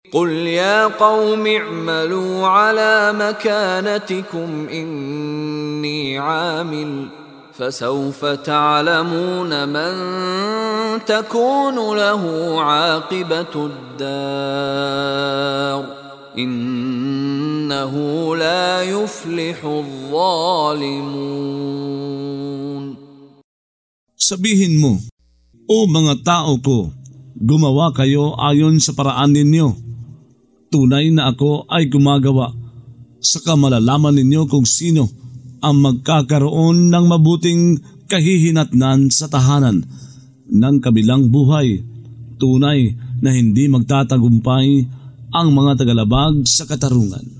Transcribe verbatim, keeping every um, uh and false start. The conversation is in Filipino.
قل يا قوم اعملوا على مكانتكم إني عامل فسوف تعلمون من تكون له عاقبة الدار إنه لا يفلح الظالمون. Sabihin mo, O mga tao ko, gumawa kayo ayon sa paraan ninyo. Tunay na ako ay gumagawa, saka malalaman ninyo kung sino ang magkakaroon ng mabuting kahihinatnan sa tahanan ng kabilang buhay. Tunay na hindi magtatagumpay ang mga tagalabag sa katarungan.